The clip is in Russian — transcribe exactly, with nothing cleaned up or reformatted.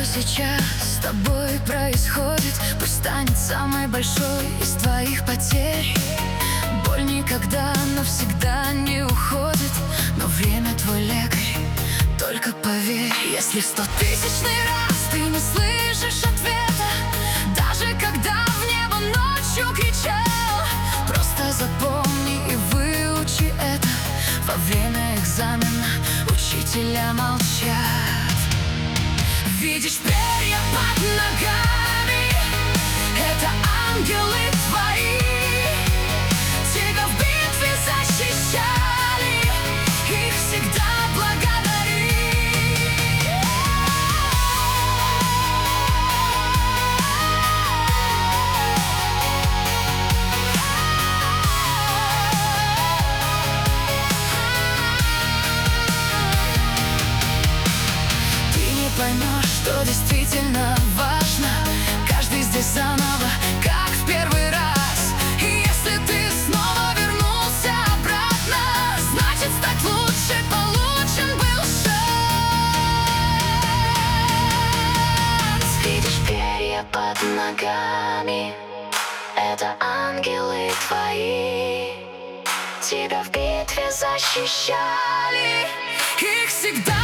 сейчас с тобой происходит, пусть станет самой большой из твоих потерь. Боль никогда навсегда не уходит, но время твой лекарь, только поверь. Если в стотысячный раз ты не слышишь ответа, даже когда в небо ночью кричал, просто запомни и выучи это: во время экзамена учителя молчат. Видишь перья под ногами — это ангелы твои. Тебя в битве защищали, их всегда благодари. Ты не поймешь, что действительно важно. Каждый здесь заново, как в первый раз. И если ты снова вернулся обратно, значит, стать лучше получен был шанс. Видишь перья под ногами — это ангелы твои. Тебя в битве защищали, их всегда